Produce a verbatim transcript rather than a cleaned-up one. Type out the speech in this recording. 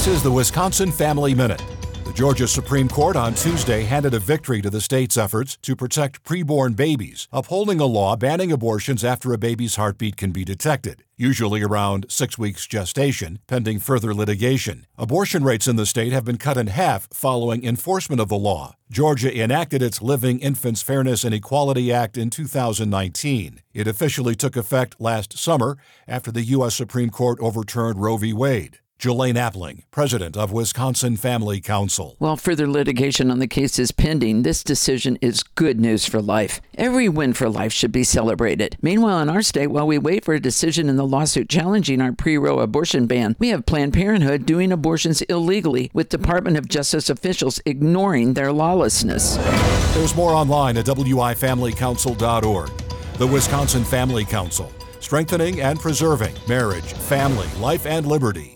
This is the Wisconsin Family Minute. The Georgia Supreme Court on Tuesday handed a victory to the state's efforts to protect preborn babies, upholding a law banning abortions after a baby's heartbeat can be detected, usually around six weeks gestation, pending further litigation. Abortion rates in the state have been cut in half following enforcement of the law. Georgia enacted its Living Infants Fairness and Equality Act in two thousand nineteen. It officially took effect last summer after the U S Supreme Court overturned Roe v. Wade. Jelaine Appling, president of Wisconsin Family Council. While further litigation on the case is pending, this decision is good news for life. Every win for life should be celebrated. Meanwhile, in our state, while we wait for a decision in the lawsuit challenging our pre-Roe abortion ban, we have Planned Parenthood doing abortions illegally, with Department of Justice officials ignoring their lawlessness. There's more online at w i family council dot org. The Wisconsin Family Council, strengthening and preserving marriage, family, life, and liberty.